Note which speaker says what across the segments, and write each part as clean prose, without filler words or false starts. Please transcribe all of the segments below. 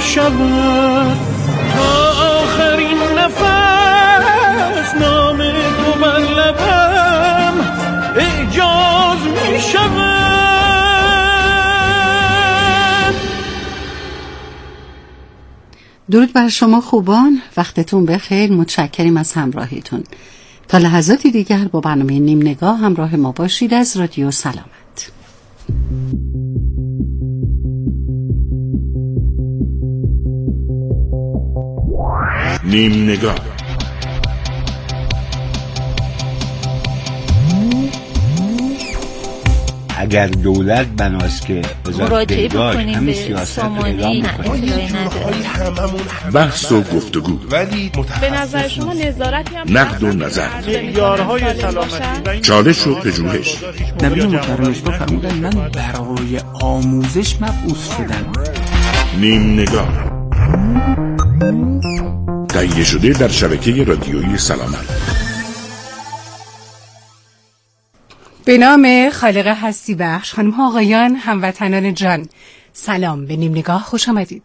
Speaker 1: شود تا آخرین نفس نام تو بر لبم اعجاز می شود.
Speaker 2: درود بر شما خوبان، وقتتون بخیر، متشکریم از همراهیتون. تا لحظاتی دیگر با برنامه نیم نگاه همراه ما باشید از رادیو سلامت.
Speaker 3: نیم نگاه.
Speaker 4: اگر دولت بناست که
Speaker 5: مراجعه بکنیم به سامانه
Speaker 3: بحث و گفتگو،
Speaker 6: ولی
Speaker 5: به نظر شما نظارتی هم
Speaker 3: نقد و نظر،
Speaker 1: معیارهای سلامتی،
Speaker 3: چالش و پژوهش.
Speaker 7: نبی محترمش بفرمودن من برای آموزش مبعوث شدم.
Speaker 3: نیم نگاه تهیه شده در شبکه رادیویی سلامت.
Speaker 2: به نام خالق هستی بخش، خانم ها آقایان، هموطنان جان، سلام، به نیم نگاه خوش آمدید.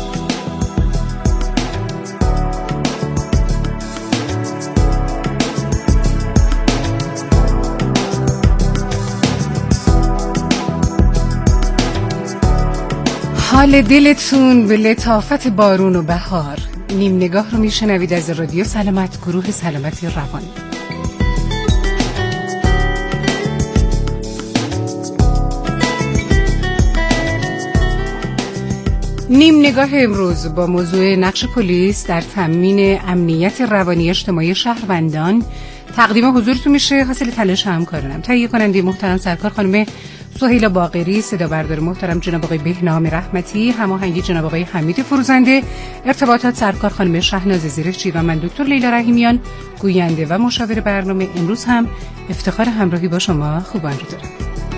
Speaker 2: حال دلتون به لطافت بارون و بهار. نیم نگاه رو میشنوید از رادیو سلامت، گروه سلامتی روانی. نیم نگاه امروز با موضوع نقش پلیس در تامین امنیت روانی اجتماعی شهروندان تقدیم حضورتون میشه. حاصل تلاش همکارانم، تهیه کننده محترم سرکار خانم سهیلا باقری، صدا بردار محترم جناب آقای بهنام رحمتی، هماهنگی جناب آقای حمید فروزنده، ارتباطات سرکار خانم شهناز زیرکچی و من دکتر لیلا رحیمیان، گوینده و مشاور برنامه. امروز هم افتخار همراهی با شما خوبان رو دارم.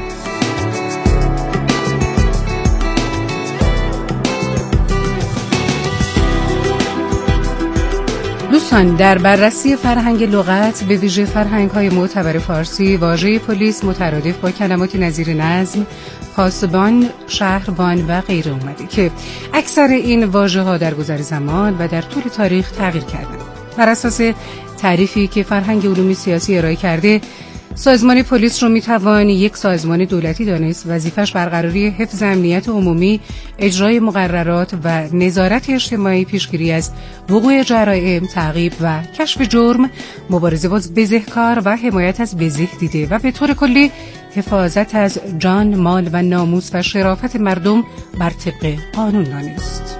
Speaker 2: دوستان، در بررسی فرهنگ لغت، به ویژه فرهنگ‌های معتبر فارسی، واژه پلیس مترادف با کلماتی نظیر نظم، پاسبان، شهربان و غیره اومده که اکثر این واژه‌ها در گذر زمان و در طول تاریخ تغییر کردند. بر اساس تعریفی که فرهنگ علوم سیاسی ارائه کرده، سازمان پلیس رو میتوان یک سازمان دولتی دانست وظیفش برقراری حفظ امنیت عمومی، اجرای مقررات و نظارت اجتماعی، پیشگیری از وقوع جرائم، تعقیب و کشف جرم، مبارزه با بزهکار و حمایت از بزهدیده و به طور کلی حفاظت از جان، مال و ناموس و شرافت مردم بر طبق قانون دانست.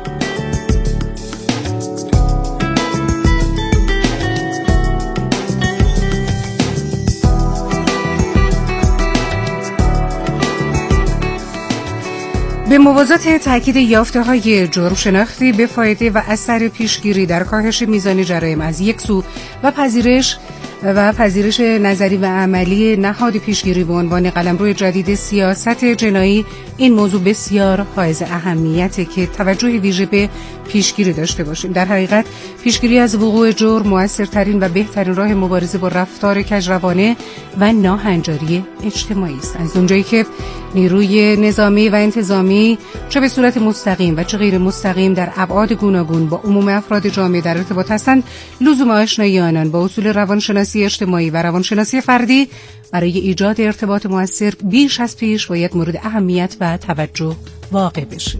Speaker 2: به موازات تاکید یافته‌های جرم شناختی به فایده و اثر پیشگیری در کاهش میزان جرایم از یک سو و پذیرش نظری و عملی نهاد پیشگیری به عنوان قلمرو جدید سیاست جنایی، این موضوع بسیار حائز اهمیته که توجه ویژه به پیشگیری داشته باشیم. در حقیقت پیشگیری از وقوع جرم مؤثرترین و بهترین راه مبارزه با رفتار کجروانه و ناهنجاری اجتماعی است. از اونجایی که نیروی نظامی و انتظامی چه به صورت مستقیم و چه غیر مستقیم در ابعاد گوناگون با عموم افراد جامعه در ارتباط هستند، لزوم آشنایی آنان با اصول روانشناسی اجتماعی و روانشناسی فردی برای ایجاد ارتباط مؤثر بیش از پیش باید مورد اهمیت و توجه واقع بشه.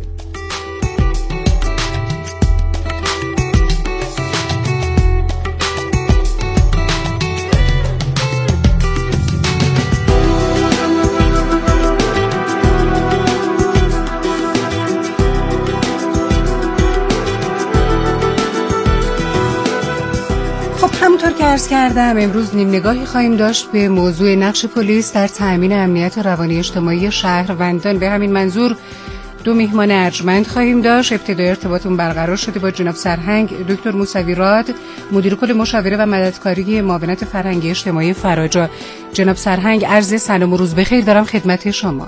Speaker 2: همونطور که عرض کردم، امروز نیم نگاهی خواهیم داشت به موضوع نقش پلیس در تأمین امنیت روانی اجتماعی شهروندان. به همین منظور دو میهمان ارجمند خواهیم داشت. ابتدای ارتباطمون برقرار شده با جناب سرهنگ دکتر موسوی راد، مدیر کل مشاوره و مددکاری معاونت فرهنگی اجتماعی فراجا. جناب سرهنگ، عرض سلام و روز بخیر دارم خدمت شما.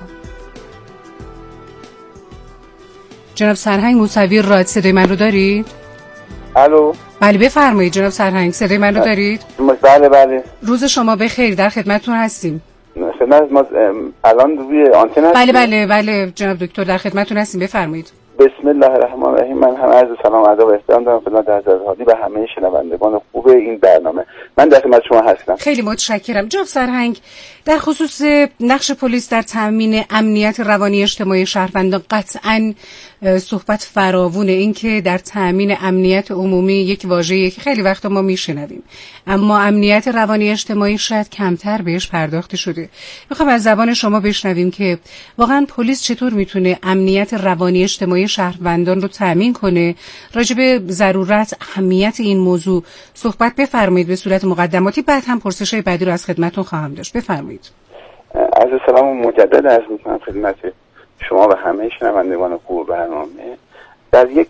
Speaker 2: جناب سرهنگ موسوی راد، صدای من رو دارید؟
Speaker 8: الو.
Speaker 2: بله بفرمایید جناب سرهنگ، صدای من رو دارید؟
Speaker 8: بله بله.
Speaker 2: روز شما بخیر، در خدمتتون هستیم.
Speaker 8: ما الان روی آنتن هستیم.
Speaker 2: بله جناب دکتر در خدمتتون هستیم، بفرمایید.
Speaker 8: بسم بسم الله الرحمن الرحیم. من هم عرض سلام ادب و احترام دارم خدمت حضرت عالی و همه شنوندگان خوب این برنامه. من در خدمت شما هستم.
Speaker 2: خیلی متشکرم. جناب سرهنگ، در خصوص نقش پلیس در تامین امنیت روانی اجتماعی شهروندان قطعاً صحبت فراوونه. این که در تامین امنیت عمومی یک واژه‌ای که خیلی وقتا ما میشنویم، اما امنیت روانی اجتماعی شاید کمتر بهش پرداخته شده. میخوام از زبان شما بشنویم که واقعاً پلیس چطور میتونه امنیت روانی اجتماعی شهروندان رو تامین کنه. راجع به ضرورت اهمیت این موضوع صحبت بفرمایید به صورت مقدماتی، بعد هم پرسش‌های بعدی رو از خدمتتون خواهم داشت. بفرمایید.
Speaker 8: عرض سلام مجدد عرض می‌کنم خدمت شما و همه شنوندگان خوب برنامه. در یک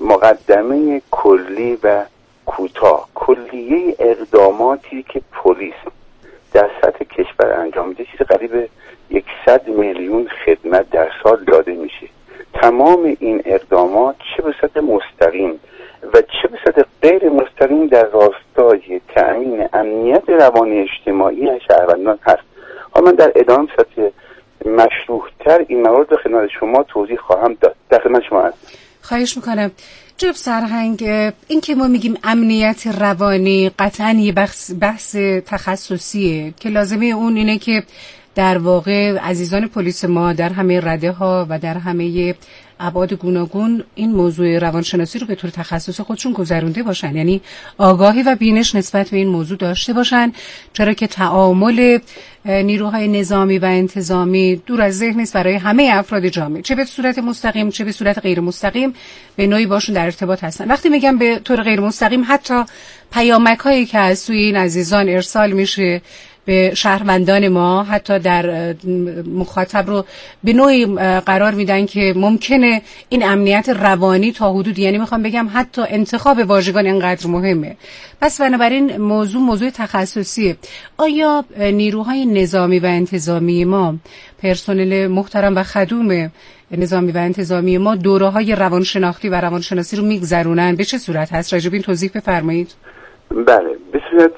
Speaker 8: مقدمه کلی و کوتاه، کلیه اقداماتی که پلیس در سطح کشور انجام میده چیز قریب 100 میلیون خدمت در سال داده میشه. تمام این اقدامات چه به سطح مستقیم و چه به سطح غیر مستقیم در راستای تأمین امنیت روانی اجتماعی شهروندان هست. من در ادامه سطح مشروح‌تر این موارد خدمت شما توضیح خواهم داد. در خدمت شما هستم.
Speaker 2: خواهش میکنم. جناب سرهنگ، این که ما میگیم امنیت روانی قطعاً یه بحث تخصصیه که لازمه اون اینه که در واقع عزیزان پلیس ما در همه رده ها و در همه ابعاد گوناگون این موضوع روانشناسی رو به طور تخصص خودشون گذرونده باشن، یعنی آگاهی و بینش نسبت به این موضوع داشته باشن، چرا که تعامل نیروهای نظامی و انتظامی دور از ذهن است برای همه افراد جامعه، چه به صورت مستقیم چه به صورت غیر مستقیم به نوعی باشون در ارتباط هستن. وقتی میگم به طور غیر مستقیم، حتی پیامک هایی که از سوی این عزیزان ارسال میشه به شهروندان ما، حتی در مخاطب رو به نوعی قرار میدن که ممکنه این امنیت روانی تا حدودی، یعنی میخوام بگم حتی انتخاب واژگان اینقدر مهمه. پس بنابراین موضوع تخصصیه. آیا نیروهای نظامی و انتظامی ما، پرسنل محترم و خدوم نظامی و انتظامی ما دوره‌های روانشناختی و روانشناسی رو میگذرونن؟ به چه صورت هست؟ راجع به این توضیح بفرمایید.
Speaker 8: بله، به صورت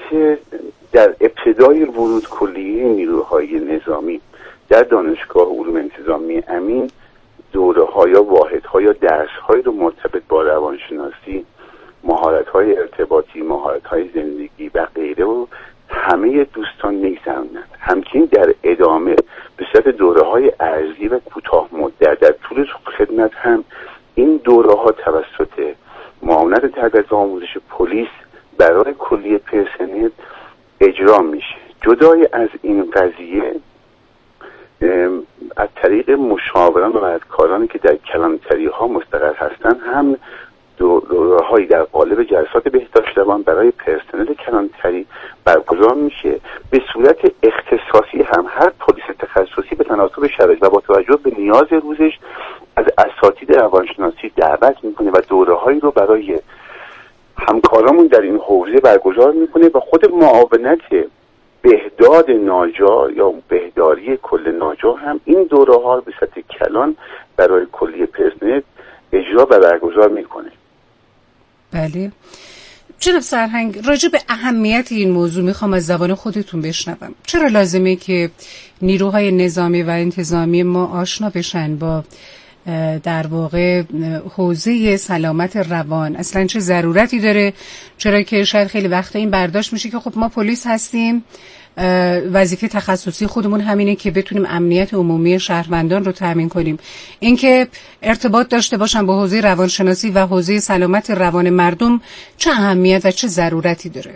Speaker 8: در ابتدای ورود کلیه نیروهای نظامی در دانشگاه علوم انتظامی امین دوره‌ها یا واحدها یا درس‌های رو مرتبط با روانشناسی، مهارت‌های ارتباطی، مهارت‌های زندگی و غیره و همه دوستان می‌گذرونند. همچنین در ادامه به صورت دوره‌های ارزی و کوتاه مدت در طول خدمت هم این دوره‌ها توسط معاونت تربیت و آموزش پلیس برای کلیه پرسنل اجرا میشه. جدای از این قضیه از طریق مشاوران و مددکارانی که در کلانتری ها مستقر هستند هم دوره‌هایی در قالب جلسات بهداشت روان برای پرسنل کلانتری برگزار میشه. به صورت اختصاصی هم هر پلیس تخصصی به تناسب شرایط و با توجه به نیاز روزش از اساتید روانشناسی دعوت میکنه و دوره‌هایی رو برای همکارامون در این حوزه برگزار میکنه و خود معاونت بهداد ناجا یا بهداری کل ناجا هم این دوره ها به سطح کلان برای کلیه پرسنل اجرا و برگزار میکنه.
Speaker 2: بله. جناب سرهنگ، راجع به اهمیت این موضوع میخوام از زبان خودتون بشنوم. چرا لازمه که نیروهای نظامی و انتظامی ما آشنا بشن با در واقع حوزه سلامت روان؟ اصلا چه ضرورتی داره؟ چرا که شاید خیلی وقتا این برداشت میشه که خب ما پلیس هستیم، وظیفه تخصصی خودمون همینه که بتونیم امنیت عمومی شهروندان رو تامین کنیم. اینکه ارتباط داشته باشن با حوزه روانشناسی و حوزه سلامت روان مردم چه اهمیت و چه ضرورتی داره؟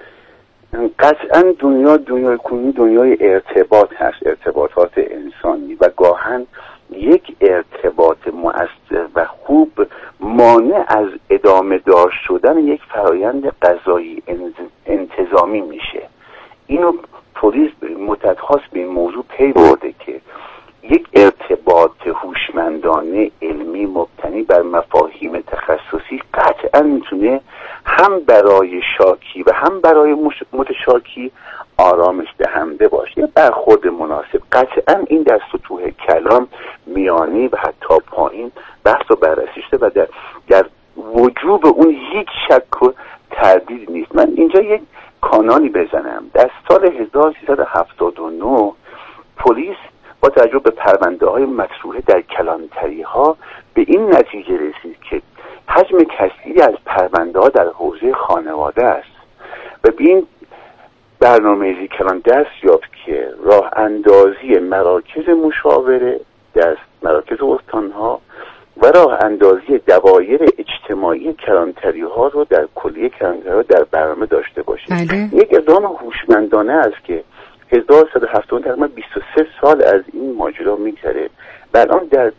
Speaker 8: قطعا دنیای کنونی دنیای ارتباط هست، ارتباطات انسانی، و گاهن یک ارتباط مؤثر و خوب مانع از ادامه دار شدن یک فرایند قضایی انتظامی میشه. اینو پلیس مدت هاست به این موضوع پی برده که یک ارتباط هوشمندانه علمی مبتنی بر مفاهیم تخصصی قطعا میتونه هم برای شاکی و هم برای متشاکی آرامش دهنده باشه. برخورد مناسب قطعا این در سطوح کلام میانی و حتی پایین بحث و بررسی شده و در وجوب اون هیچ شک و تردید نیست. من اینجا یک کانالی بزنم. در سال 1379 پلیس با توجه به پرونده های مطروحه در کلانتری ها به این نتیجه کلان دست یافت که راه اندازی مراکز مشاوره در مراکز استانها و راه اندازی دوایر اجتماعی کلانتری ها رو در کلیه کلانتری ها در برنامه داشته باشه. یک اقدام هوشمندانه است که 1170 تقریبا 23 سال از این ماجرا میگذره و الان در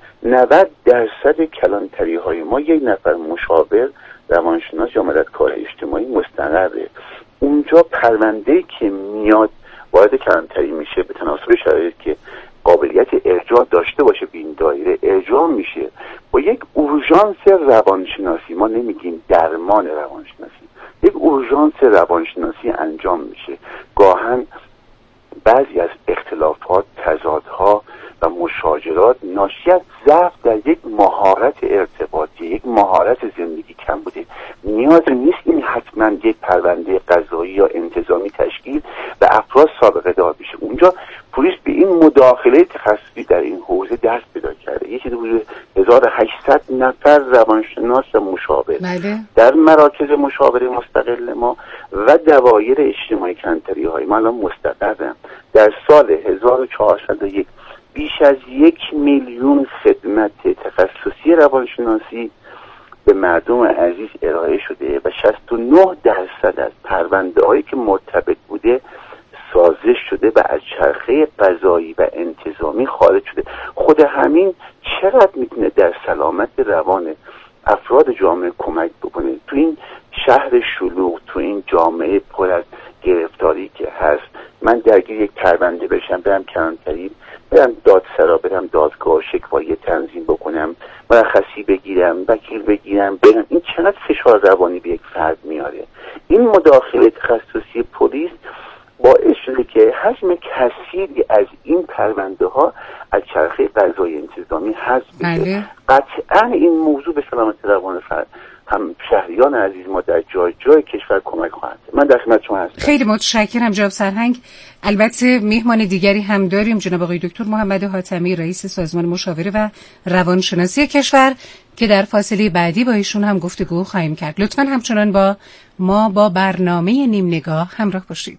Speaker 8: 90% کلانتری های ما یک نفر مشاور روانشناس یا مددکار اجتماعی مستقره. اونجا پرونده که میاد وارد کلانتری میشه به تناسب شرایط که قابلیت ارجاع داشته باشه به این دایره ارجاع میشه با یک اورژانس روانشناسی، ما نمیگیم درمان روانشناسی، یک اورژانس روانشناسی انجام میشه. گاهن بعضی از اختلافات، تضادها و مشاجرات ناشی از ضعف در یک مهارت ارتباطی، یک مهارت زندگی کم بوده. نیاز نیست این حتما یک پرونده قضایی یا انتظامی تشکیل و افراد سابقه دار بشه. اونجا پلیس به این مداخله تخصصی در این حوزه دست پیدا کرده. یه چیزی حدود 1800 نفر روانشناس و مشاور در مراکز مشاوره مستقل ما و دوایر اجتماعی کلانتری های ما الان مستقرن. در سال 1401 بیش از 1 میلیون خدمت تخصصی روانشناسی به مردم عزیز ارائه شده و 69% از پرونده هایی که مرتبط بوده سازش شده و از چرخه قضایی و انتظامی خارج شده. خود همین چقدر میتونه در سلامت روان افراد جامعه کمک بکنه. تو این شهر شلوغ، تو این جامعه پر از گرفتاری که هست، من درگیر یک پرونده بشم، برم کلانتری، برم دادسرا، برم دادگاه، شکوایی تنظیم بکنم، مرخصی بگیرم، وکیل بگیرم، برم، این چقدر فشار روانی به یک فرد میاره. این مداخله تخصصی پلیس باعث شده که حجم کثیری از این پرونده ها از چرخه قضایی انتظامی حذف بشه. قطعا این موضوع به سلامت روان فرد هم شهریان عزیز ما در جای جای کشور کمک خواهد. من در خدمت شما هستم.
Speaker 2: خیلی متشکرم جناب سرهنگ. البته مهمان دیگری هم داریم، جناب آقای دکتر محمد حاتمی، رئیس سازمان مشاوره و روانشناسی کشور، که در فاصله بعدی با ایشون هم گفتگو خواهیم کرد. لطفاً همچنان با ما با برنامه نیم نگاه همراه باشید.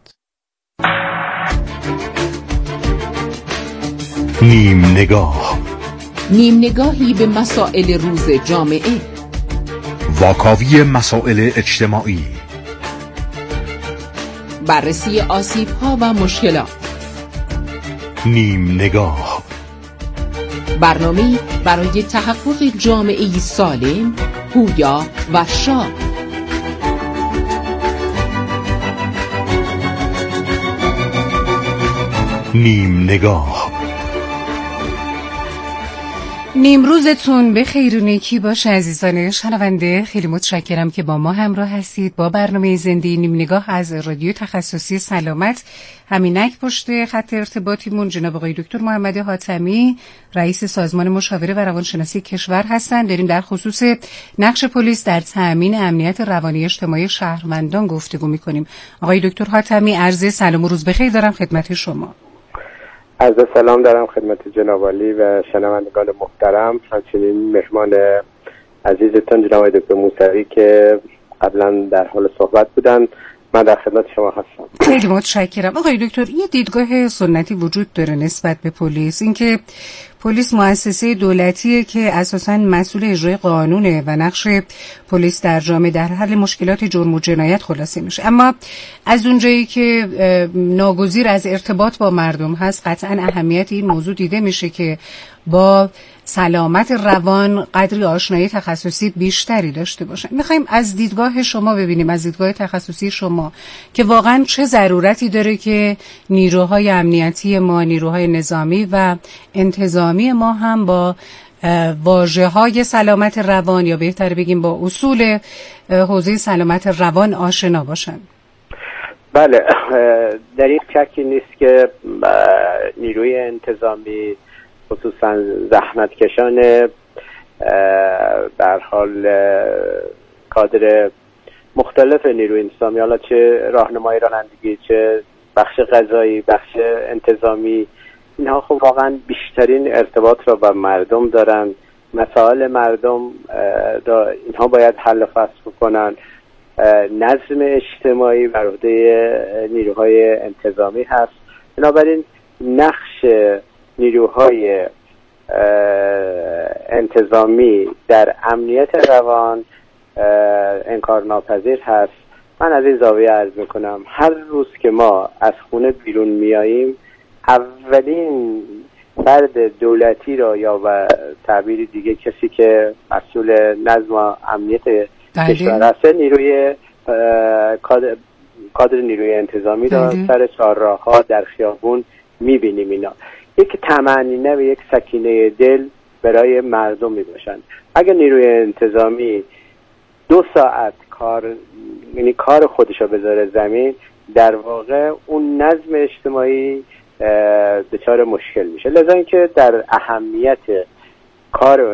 Speaker 3: نیم نگاه،
Speaker 6: نیم نگاهی به مسائل روز جامعه،
Speaker 3: واکاوی مسائل اجتماعی،
Speaker 6: بررسی آسیب‌ها و مشکلات.
Speaker 3: نیم نگاه،
Speaker 6: برنامه‌ای برای تحقق جامعه‌ای سالم، پویا و شاد.
Speaker 3: نیم نگاه.
Speaker 2: نیمروزتون به خیر و نیکی باشه عزیزان شنونده. خیلی متشکرم که با ما همراه هستید با برنامه زنده نیم نگاه از رادیو تخصصی سلامت. همینک پشت خط ارتباطیمون جناب آقای دکتر محمد حاتمی، رئیس سازمان مشاوره و روانشناسی کشور هستند. داریم در خصوص نقش پلیس در تأمین امنیت روانی اجتماعی شهروندان گفتگو می‌کنیم. آقای دکتر حاتمی، عرض سلام و روز بخیر دارم خدمت شما.
Speaker 9: عرض سلام دارم خدمت جناب عالی و شنوندگان محترم، همچنین مهمان عزیزتون جناب دکتر موسوی که قبلا در حال صحبت بودن. من در خدمت شما هستم.
Speaker 2: خیلی متشکرم. آقای دکتر، یه دیدگاه سنتی وجود داره نسبت به پلیس، اینکه پلیس مؤسسه دولتیه که اساساً مسئول اجرای قانونه و نقش پلیس در جامعه در حل مشکلات جرم و جنایت خلاصه میشه. اما از اونجایی که ناگزیر از ارتباط با مردم هست، قطعاً اهمیت این موضوع دیده میشه که با سلامت روان قدری آشنایی تخصصی بیشتری داشته باشن. میخوایم از دیدگاه شما ببینیم، از دیدگاه تخصصی شما، که واقعا چه ضرورتی داره که نیروهای امنیتی ما، نیروهای نظامی و انتظامی ما هم با واژه‌های سلامت روان، یا بهتر بگیم با اصول حوزه سلامت روان آشنا باشن.
Speaker 9: بله، در این شکی نیست که نیروی انتظامی خصوصا زحمتکشان در حال کادر مختلف نیروی انتظامی، حالا چه راهنمایی رانندگی، چه بخش قضایی، بخش انتظامی، اینها خب واقعا بیشترین ارتباط را با مردم دارن. مسائل مردم را اینها باید حل و فصل بکنن نظم اجتماعی بر عهده نیروهای انتظامی هست. بنابراین نقش نیروهای انتظامی در امنیت روان انکارناپذیر هست. من از این زاویه عرض میکنم هر روز که ما از خونه بیرون میاییم اولین فرد دولتی را یا به تعبیر دیگه کسی که مسئول نظم و امنیت کشور هست نیروی کادر نیروی انتظامی را سر چهارراه‌ها در خیابون میبینیم. اینا یک طمأنینه و یک سکینه دل برای مردم میباشن. اگر نیروی انتظامی 2 ساعت یعنی کار خودشو بذاره زمین، در واقع اون نظم اجتماعی دچار مشکل میشه. لذا اینکه در اهمیت کار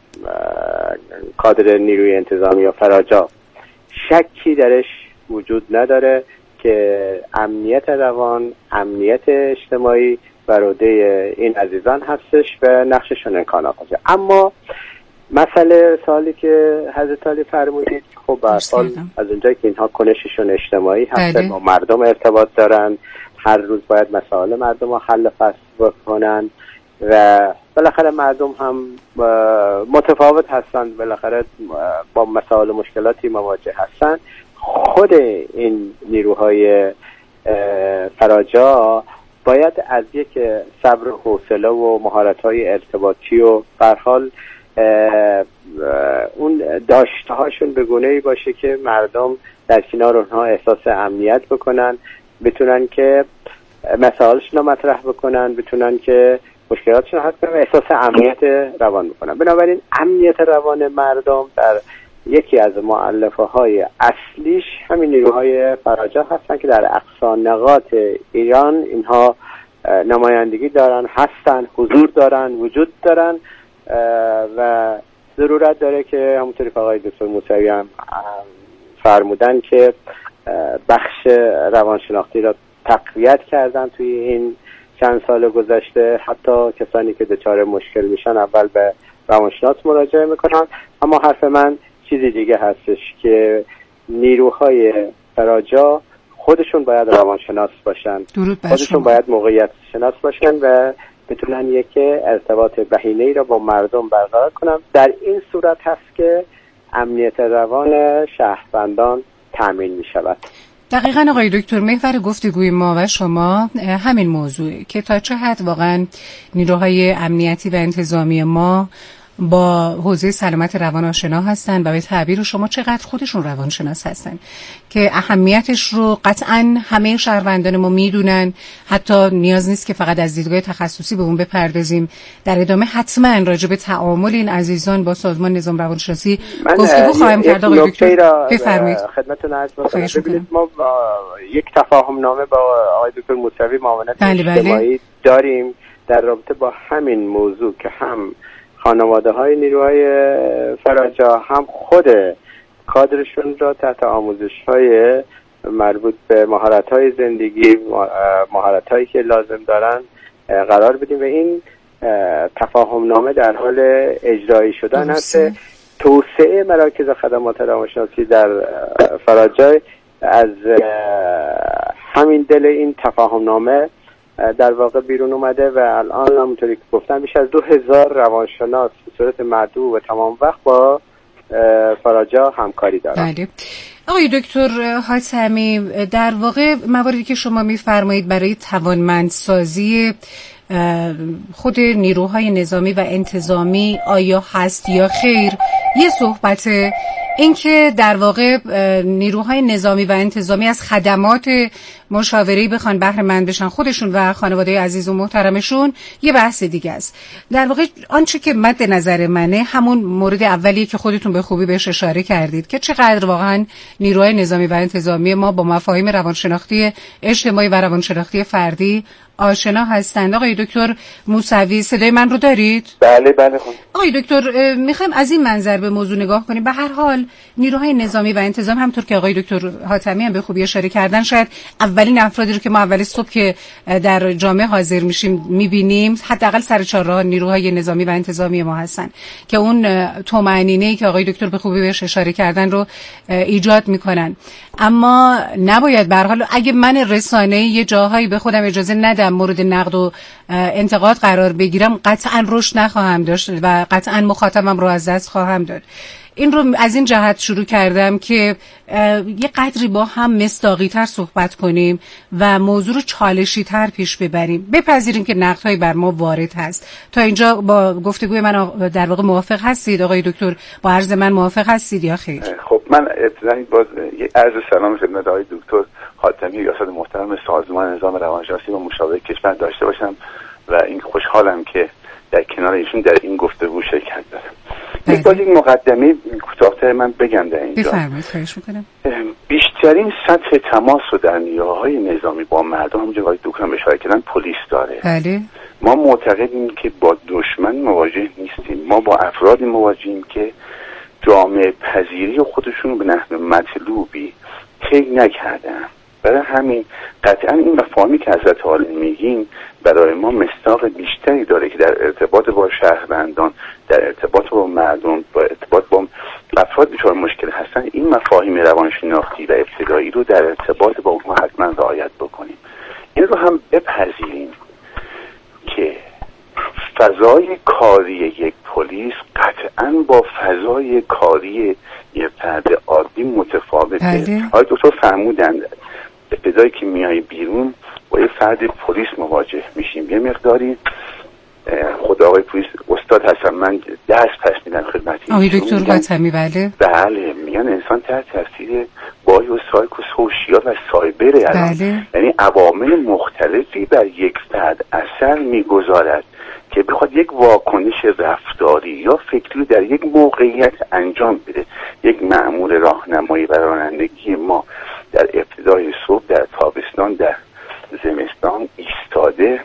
Speaker 9: کادر نیروی انتظامی یا فراجا شکی درش وجود نداره که امنیت روان، امنیت اجتماعی بر عهده این عزیزان هستش و نقششون انکارناپذیر. اما مسئله سوالی که حضرت علی فرمودید، خب به هر حال از اونجایی که اینها کنششون اجتماعی هستن، با مردم ارتباط دارن، هر روز باید مسائل مردم رو حل فصل بکنن و بالاخره مردم هم متفاوت هستن، بالاخره با مسائل مشکلاتی مواجه هستن. خود این نیروهای فراجا باید از یک صبر و حوصله و مهارت‌های ارتباطی و به هر حال اون داشته‌هاشون به گونه‌ای باشه که مردم در کنار اونها احساس امنیت بکنن، بتونن که مسائلشون رو مطرح بکنن، بتونن که مشکلاتشون رو حل کنن و احساس امنیت روان بکنن. بنابراین امنیت روان مردم در یکی از مؤلفه‌های اصلیش همین نیروهای فراجا هستن که در اقصا نقاط ایران اینها نمایندگی دارن، هستن، حضور دارن، وجود دارن و ضرورت داره که همونطوری که آقای دکتر موسوی هم فرمودن که بخش روانشناختی را تقویت کردن توی این چند سال گذشته. حتی کسانی که دچار مشکل میشن اول به روانشناس مراجعه میکنن. اما حرف من چیزی دیگه هستش که نیروهای فراجا خودشون باید روانشناس باشن، خودشون باید موقعیت شناس باشن و بتونن یک ارتباط بهینه‌ای را با مردم برقرار کنن. در این صورت هست که امنیت روان شهروندان تامین می شود.
Speaker 2: دقیقاً آقای دکتر، محور گفتگوی ما و شما همین موضوعه که تا چه حد واقعاً نیروهای امنیتی و انتظامی ما با حوزه سلامت روان آشنا هستن و به تعبیر شما چقدر خودشون روانشناس هستن که اهمیتش رو قطعاً همه شهروندان ما میدونن. حتی نیاز نیست که فقط از دیدگاه تخصصی به اون بپردازیم. در ادامه حتما راجع به تعامل این عزیزان با سازمان نظام روانشناسی گفتگو خواهیم کرد. آقای دکتر بفرمایید.
Speaker 9: خدمتتون عرض می‌کنم. ببینید ما یک تفاهم نامه با آقای دکتر موسوی معاونت اجتماعی داریم در رابطه با همین موضوع که هم خانواده های نیروهای فراجا هم خود کادرشون را تحت آموزش های مربوط به مهارت های زندگی، مهارت هایی که لازم دارن قرار بدیم و این تفاهم نامه در حال اجرایی شدن هست. توسعه مراکز خدمات روانشناسی در فراجا از همین دل این تفاهم نامه در واقع بیرون اومده و الان همونطوری که گفتم بیش از 2000 روانشناس به صورت مدعو و تمام وقت با فراجا همکاری دارن.
Speaker 2: بله. آقای دکتر حاتمی، در واقع مواردی که شما میفرمایید برای توانمندسازی خود نیروهای نظامی و انتظامی آیا هست یا خیر، یه صحبت این که در واقع نیروهای نظامی و انتظامی از خدمات مشاوره‌ای بخوان بهره مند بشن خودشون و خانواده عزیز و محترمشون یه بحث دیگه است. در واقع آنچه که مد نظر منه همون مورد اولیه که خودتون به خوبی بهش اشاره کردید که چقدر واقعا نیروهای نظامی و انتظامی ما با مفاهیم روانشناختی اجتماعی و روانشناختی فردی آشنا هستند. آقای دکتر موسوی صدای من رو دارید؟
Speaker 8: بله بله.
Speaker 2: آقای دکتر میخوایم از این منظر به موضوع نگاه کنیم. به هر حال نیروهای نظامی و انتظامی همونطور که آقای دکتر حاتمی هم به خوبی اشاره کردن شاید اولین افرادی رو که ما اول صبح که در جامعه حاضر میشیم میبینیم حداقل سر چهارراه نیروهای نظامی و انتظامی ما هستن که اون طمأنینه‌ای که آقای دکتر به خوبی بهش اشاره کردن رو ایجاد میکنن. اما نباید به هر حال اگه من رسانه‌ای یه جاهایی به خودم اجازه ندم مورد نقد و انتقاد قرار بگیرم قطعاً رشد نخواهم داشت و قطعاً مخاطبم رو از دست خواهم داد. این رو از این جهت شروع کردم که یه قدری با هم مصداقی‌تر صحبت کنیم و موضوع رو چالشی‌تر پیش ببریم. بپذیریم که نقدهایی بر ما وارد هست. تا اینجا با گفتگوی من در واقع موافق هستید آقای دکتر؟ با عرض من موافق هستید یا خیر؟
Speaker 8: خب من ابتداً باز یه عرض سلام خدمت آقای دکتر حاتمی ریاست محترم سازمان نظام روانشناسی و مشاوره کشور داشته باشم و این خوشحالم که در کنار ایشون در این گفتگو شرکت دارم. یک مقدمه کوتاه‌تر من بگم در اینجا.
Speaker 2: بفرمایید، خواهش می‌کنم.
Speaker 8: بیشترین سطح تماس رو در نیروهای نظامی با مردم همونجوری آقای دکتر هم اشاره کردن پلیس داره.
Speaker 2: بله.
Speaker 8: ما معتقدیم که با دشمن مواجه نیستیم، ما با افرادی مواجهیم که جامعه پذیری خودشون رو به نحو مطلوبی طی نکردن. برای همین قطعا این مفاهیمی که حضرت عالی میگیم برای ما مصداق بیشتری داره که در ارتباط با شهروندان، در ارتباط با مردم، با ارتباط با افراد دچار مشکل هستن، این مفاهیم روانشناختی و ابتدایی رو در ارتباط با اونها حتما رعایت بکنیم. این رو هم بپذیریم که فضای کاری یک پلیس قطعا با فضای کاری یک فرد عادی متفاوته. آقای دکتر فرمودند ابتدایی که میای بیرون با یه فرد پلیس مواجه میشیم، یه مقداری خدا آقای پلیس استاد هستم من دست پس میدن خدمتی
Speaker 2: آقای دکتر حاتمی.
Speaker 8: بله میگن انسان تحت تاثیر بایوسایکو سوشیال و سایبره الان، یعنی عوامل مختلفی بر یک فرد اثر میگذارد که بخواد یک واکنش رفتاری یا فکری در یک موقعیت انجام بده. یک مأمور راهنمایی و رانندگی ما در ابتدای صبح در تابستان در زمستان ایستاده،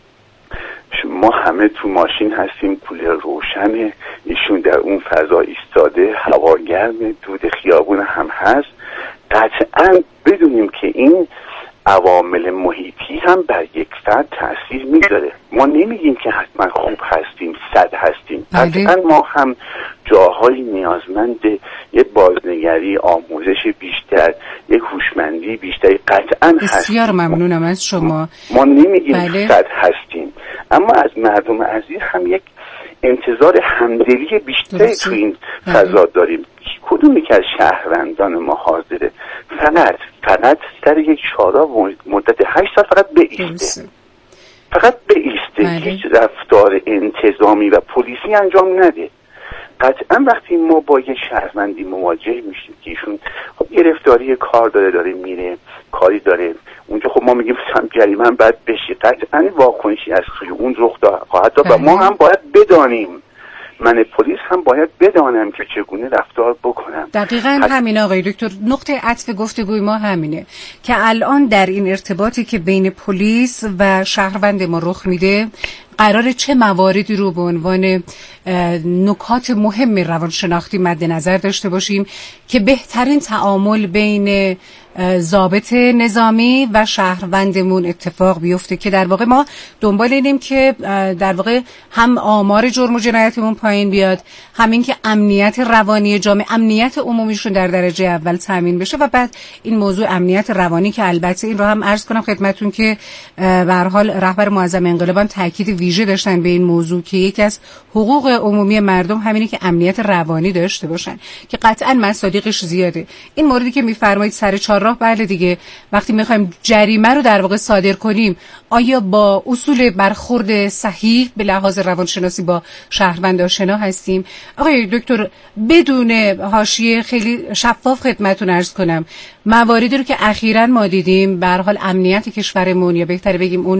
Speaker 8: ما همه تو ماشین هستیم، کولر روشنه، ایشون در اون فضا ایستاده، هوا گرمه، دود خیابون هم هست. قطعا بدونیم که این عوامل محیطی هم بر یک فرد تأثیر میذاره. ما نمیگیم که حتما خوب هستیم، صد هستیم. قطعا ما هم جاهایی نیازمند یک بازنگری، آموزش بیشتر، یک هوشمندی بیشتری قطعا هستیم.
Speaker 2: بسیار ممنونم از شما.
Speaker 8: ما نمیگیم صد هستیم، اما از مردم عزیز هم یک انتظار همدلی بیشتری تو این فضا داریم. کدومی که از شهروندان ما حاضره فقط سر یک چهارراه مدت 8 ساعت فقط بیسته، هیچ رفتار انتظامی و پلیسی انجام نده. قطعا وقتی ما با یه شهروندی مواجه میشیم که ایشون خب گرفتاری کار داره میره کاری داره اونجا، خب ما میگیم مثلا جریمه باید بشه، قطعا واکنشی از سوی اون رخ خواهد داد و ما هم باید بدانیم، من پلیس هم باید بدانم که چگونه رفتار بکنم.
Speaker 2: دقیقاً همین آقای دکتر، نقطه عطف گفتگوی ما همینه که الان در این ارتباطی که بین پلیس و شهروند ما رخ میده قراره چه مواردی رو به عنوان نکات مهم روانشناختی مد نظر داشته باشیم که بهترین تعامل بین ضابط نظامی و شهروندمون اتفاق بیفته، که در واقع ما دنبال اینیم که در واقع هم آمار جرم و جنایتمون پایین بیاد، همین که امنیت روانی جامعه، امنیت عمومیشون در درجه اول تامین بشه و بعد این موضوع امنیت روانی که البته این رو هم عرض کنم خدمتتون که به هر حال رهبر معظم انقلاب تاکید ویژه داشتن به این موضوع که یکی از حقوق عمومی مردم همینه که امنیت روانی داشته باشن، که قطعا مصادیقش زیاده. این موردی که میفرمایید سر چهارراه، بله دیگه، وقتی میخوایم جریمه رو در واقع صادر کنیم آیا با اصول برخورد صحیح به لحاظ روانشناسی با شهروند آشنا هستیم؟ آقای دکتر بدون حاشیه خیلی شفاف خدمتتون عرض کنم، مواردی رو که اخیراً ما دیدیم به هر حال امنیت کشورمون، یا بهتره بگیم اون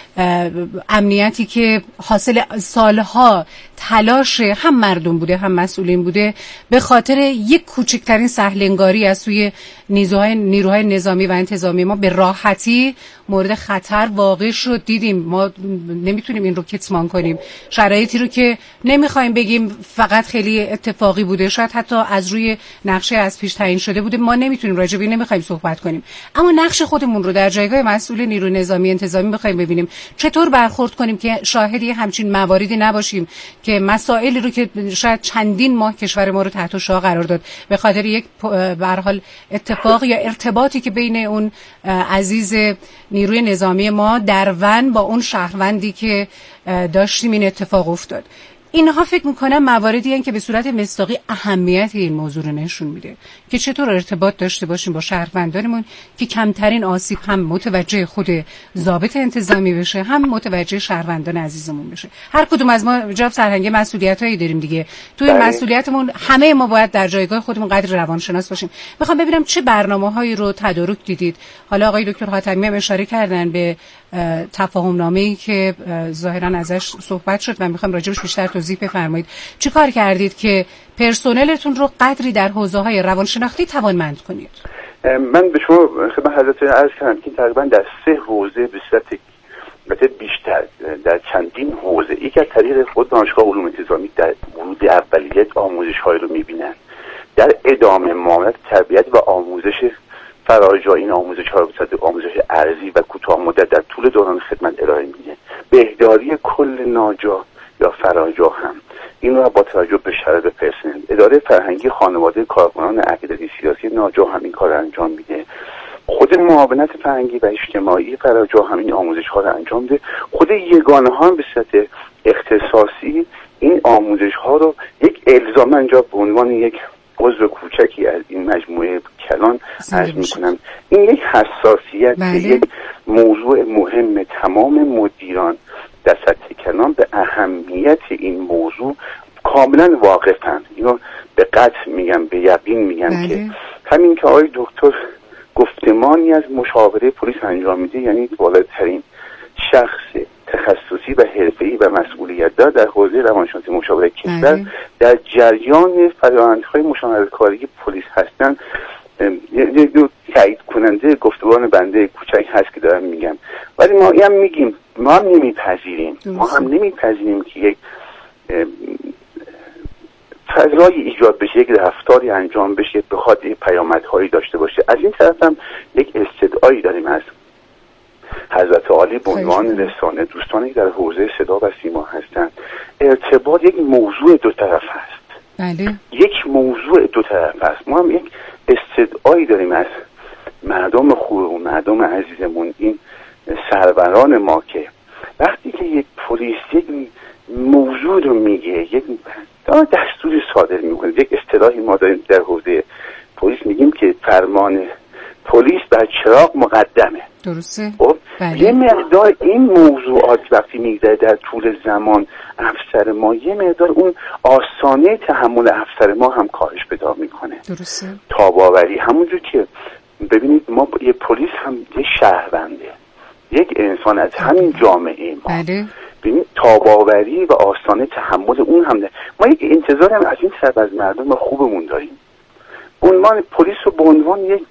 Speaker 2: امنیتی که حاصل سالها تلاش هم مردم بوده هم مسئولین بوده به خاطر یک کوچکترین سهلنگاری از سوی نیروهای نظامی و انتظامی ما به راحتی مورد خطر واقع شد. دیدیم، ما نمیتونیم این رو کتمان کنیم. شرایطی رو که نمیخوایم بگیم فقط خیلی اتفاقی بوده، شاید حتی از روی نقشه از پیش تعیین شده بوده، ما نمیتونیم راجع به این نمیخوایم صحبت کنیم، اما نقش خودمون رو در جایگاه مسئول نیروی نظامی انتظامی میخوایم ببینیم. چطور برخورد کنیم که شاهدی همچین مواردی نباشیم که مسائلی رو که شاید چندین ماه کشور ما رو تحت شعاع قرار داد به خاطر یک به هر حال اتفاق یا ارتباطی که بین اون عزیز نیروی نظامی ما در ون با اون شهروندی که داشتیم این اتفاق افتاد. اینها فکر میکنم مواردی هستند که به صورت مصداقی اهمیت این موضوع رو نشون میده که چطور ارتباط داشته باشیم با شهروندانمون که کمترین آسیب هم متوجه خود ضابط انتظامی بشه هم متوجه شهروندان عزیزمون بشه. هر کدوم از ما جناب سرهنگ مسئولیتایی داریم دیگه. توی مسئولیتمون همه ما باید در جایگاه خودمون قدر روانشناس باشیم. میخوام ببینم چه برنامه‌هایی رو تدارک دیدید. حالا آقای دکتر حاتمی هم اشاره کردن به تفاهم نامه‌ای که ظاهراً ازش صحبت شد و میخوام راجعش بیشتر توضیح بفرمایید. چی کار کردید که پرسنلتون رو قدری در حوزه‌های روانشناختی توانمند کنید؟
Speaker 8: من به شما خدمت حضرتتون عرض کردم که تقریبا در 3 حوزه به صورت بیشتر در چندین حوزه، یکی از طریق خود دانشگاه علوم انتظامی در ورود اولیت آموزش‌های رو می‌بینن، در ادامه معاملات تربیت و آموزش فراجا این آموزش‌ها رو به صورت آموزش ارزی و کوتاه مدت در طول دوران خدمت ارائه میده. بهداری کل ناجا یا فراجا هم این رو با توجه به شرایط پرسنل. اداره فرهنگی خانواده کارکنان عقیدتی سیاسی ناجا هم این کار رو انجام میده. خود معاونت فرهنگی و اجتماعی فراجا هم این آموزش‌ها رو انجام میده. خود یگانه ها هم به صورت اختصاصی این آموزش‌ها رو یک الزام انجام به عنوان یک عضو کوچکی از این مجموعه کلان عرض میکنم. این یک حساسیت، یک موضوع مهم. تمام مدیران در سطح کلان به اهمیت این موضوع کاملا واقفند. اینو به قطع میگم، به یقین میگم که همین که آقای دکتر گفتمانی از مشاوره پلیس انجام میده، یعنی بالاترین شخص تخصصی و حرفه‌ای و مسئولیت دار در حوزه روانشناسی مشاوره کشور در جریان فرآیندهای مشاوره کاری پلیس هستن. یک تایید کننده گفتمان بنده کوچک هست که دارم میگم، ولی ما هم میگیم، ما هم نمیپذیریم که یک فضای ایجاد بشه، یک رفتاری انجام بشه بخواد یک پیامدهایی داشته باشه. از این طرف هم یک استدعایی داریم از حضرت عالی به عنوان رسانه، دوستانی که در حوزه صدا و سیما هستند. ارتباط یک موضوع دو طرف است.
Speaker 2: بله.
Speaker 8: یک موضوع دو طرف است. ما هم یک استدعایی داریم از مردم خوب و مردم عزیزمون، این سروران ما، که وقتی که یک پلیس یک موضوع رو میگه، یک دستور صادر میکنه، یک اصطلاحی ما داریم در حوزه پلیس میگیم که فرمان پلیس بر چراغ مقدمه.
Speaker 2: درسته؟
Speaker 8: یه مقدار این موضوعات وقتی میگذره در طول زمان افسر ما، یه مقدار اون آسانه تحمل افسر ما هم کاهش پیدا میکنه.
Speaker 2: درسته؟
Speaker 8: تاباوری، همونجور که ببینید ما یه پلیس هم یه شهرونده، یک انسان از همین جامعه ما.
Speaker 2: بله.
Speaker 8: ببینید تاباوری و آسانه تحمل اون هم ده. ما یک انتظار هم از این طرف از مردم خوبمون داریم. عنوان پلیس رو به عنوان یک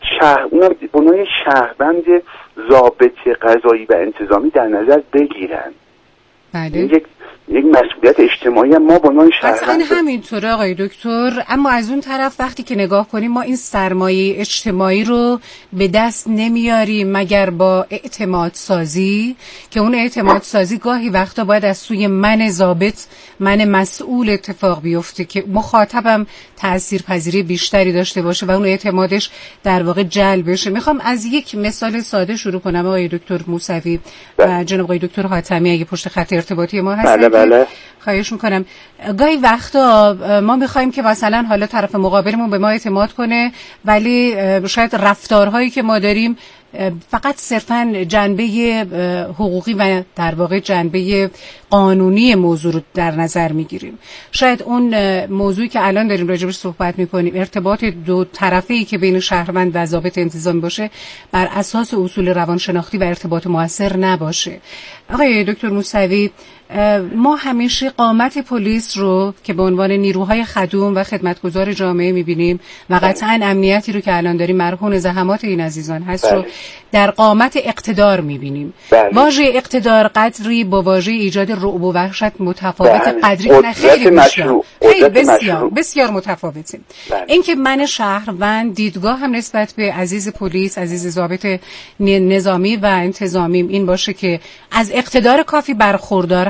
Speaker 8: شهروند ضابط قضایی و انتظامی در نظر بگیرن.
Speaker 2: بله.
Speaker 8: یک مسئولیت اجتماعی هم ما به عنوان شهروند
Speaker 2: همینطوره آقای دکتر. اما از اون طرف وقتی که نگاه کنیم ما این سرمایه اجتماعی رو به دست نمیاریم مگر با اعتماد سازی، که اون اعتماد سازی گاهی وقتا باید از سوی من ضابط، من مسئول اتفاق بیفته که مخاطبم تاثیرپذیری بیشتری داشته باشه و اون اعتمادش در واقع جلب بشه. میخوام از یک مثال ساده شروع کنم آقای دکتر موسوی و جناب آقای دکتر حاتمی اگه پشت خط ارتباطی ما هستن.
Speaker 8: بله.
Speaker 2: خواهش میکنم. گاهی وقتا ما میخوایم که مثلا حالا طرف مقابلمون به ما اعتماد کنه، ولی شاید رفتارهایی که ما داریم فقط صرفاً جنبه حقوقی و در واقع جنبه قانونی موضوع رو در نظر میگیریم. شاید اون موضوعی که الان داریم راجبش صحبت میکنیم، ارتباط دو طرفه‌ای که بین شهروند و ضابط انتظامی باشه، بر اساس اصول روانشناختی و ارتباط موثر نباشه. آقای دکتر موسوی، ما همیشه قامت پلیس رو که به عنوان نیروهای خدوم و خدمتگزار جامعه میبینیم و قطعاً امنیتی رو که الان داریم مرهون زحمات این عزیزان هست رو در قامت اقتدار میبینیم. واژه اقتدار قدری با واژه ایجاد رعب و وحشت متفاوت، قدری نه خیلی بسیار متفاوتیم. اینکه من شهروند دیدگاه هم نسبت به عزیز پلیس، عزیز ضابط نظامی و انتظامی این باشه که از اقتدار کافی برخوردار